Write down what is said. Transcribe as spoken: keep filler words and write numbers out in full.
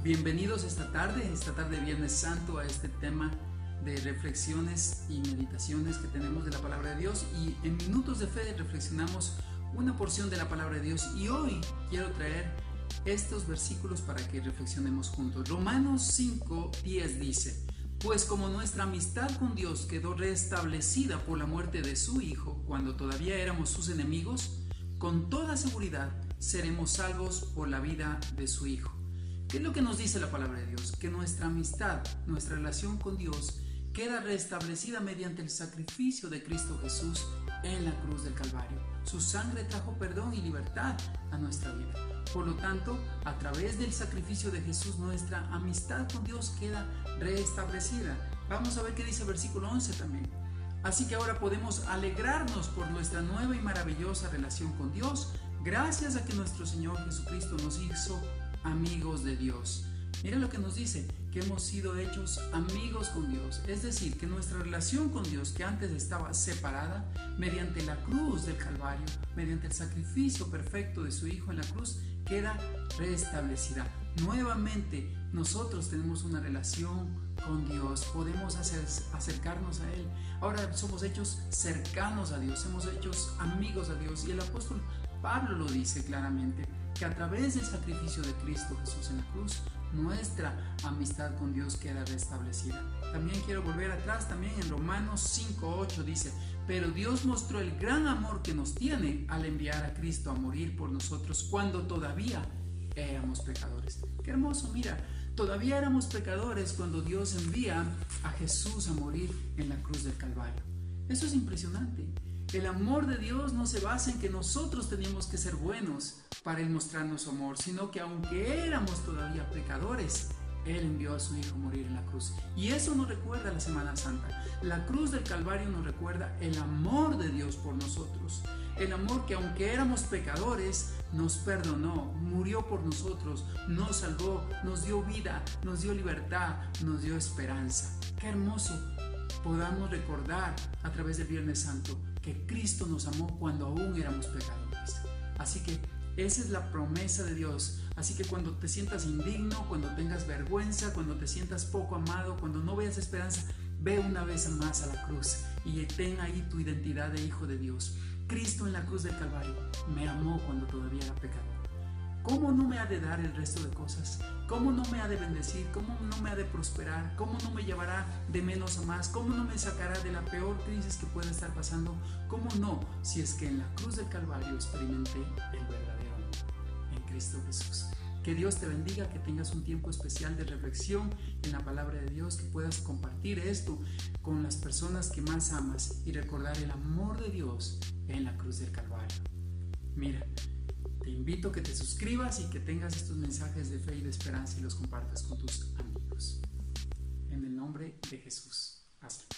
Bienvenidos esta tarde, esta tarde Viernes Santo, a este tema de reflexiones y meditaciones que tenemos de la Palabra de Dios. Y en Minutos de Fe reflexionamos una porción de la Palabra de Dios. Y hoy quiero traer estos versículos para que reflexionemos juntos. Romanos cinco diez dice: Pues como nuestra amistad con Dios quedó restablecida por la muerte de su Hijo, cuando todavía éramos sus enemigos, con toda seguridad seremos salvos por la vida de su Hijo. ¿Qué es lo que nos dice la palabra de Dios? Que nuestra amistad, nuestra relación con Dios queda restablecida mediante el sacrificio de Cristo Jesús en la cruz del Calvario. Su sangre trajo perdón y libertad a nuestra vida. Por lo tanto, a través del sacrificio de Jesús, nuestra amistad con Dios queda restablecida. Vamos a ver qué dice el versículo once también. Así que ahora podemos alegrarnos por nuestra nueva y maravillosa relación con Dios, gracias a que nuestro Señor Jesucristo nos hizo amigos de Dios. Mira lo que nos dice, que hemos sido hechos amigos con Dios. Es decir, que nuestra relación con Dios, que antes estaba separada, mediante la cruz del Calvario, mediante el sacrificio perfecto de su Hijo en la cruz, queda restablecida. Nuevamente nosotros tenemos una relación con Dios, podemos hacer, acercarnos a Él. Ahora somos hechos cercanos a Dios, somos hechos amigos a Dios. Y el apóstol Pablo lo dice claramente, que a través del sacrificio de Cristo Jesús en la cruz, nuestra amistad con Dios queda restablecida. También quiero volver atrás, también en Romanos cinco ocho dice: Pero Dios mostró el gran amor que nos tiene al enviar a Cristo a morir por nosotros cuando todavía éramos pecadores. Qué hermoso, mira, todavía éramos pecadores cuando Dios envía a Jesús a morir en la cruz del Calvario. Eso es impresionante. El amor de Dios no se basa en que nosotros teníamos que ser buenos para Él mostrarnos su amor, sino que aunque éramos todavía pecadores, Él envió a su Hijo a morir en la cruz. Y eso nos recuerda la Semana Santa. La cruz del Calvario nos recuerda el amor de Dios por nosotros. El amor que aunque éramos pecadores, nos perdonó, murió por nosotros, nos salvó, nos dio vida, nos dio libertad, nos dio esperanza. Qué hermoso podamos recordar a través del Viernes Santo que Cristo nos amó cuando aún éramos pecadores. Así que esa es la promesa de Dios. Así que cuando te sientas indigno, cuando tengas vergüenza, cuando te sientas poco amado, cuando no veas esperanza, ve una vez más a la cruz y ten ahí tu identidad de hijo de Dios. Cristo en la cruz del Calvario me amó cuando todavía era pecador. ¿Cómo no me ha de dar el resto de cosas? ¿Cómo no me ha de bendecir? ¿Cómo no me ha de prosperar? ¿Cómo no me llevará de menos a más? ¿Cómo no me sacará de la peor crisis que pueda estar pasando? ¿Cómo no? Si es que en la cruz del Calvario experimenté el verdadero amor en Cristo Jesús. Que Dios te bendiga, que tengas un tiempo especial de reflexión en la palabra de Dios, que puedas compartir esto con las personas que más amas y recordar el amor de Dios en la cruz del Calvario. Mira, te invito a que te suscribas y que tengas estos mensajes de fe y de esperanza y los compartas con tus amigos. En el nombre de Jesús. Hasta luego.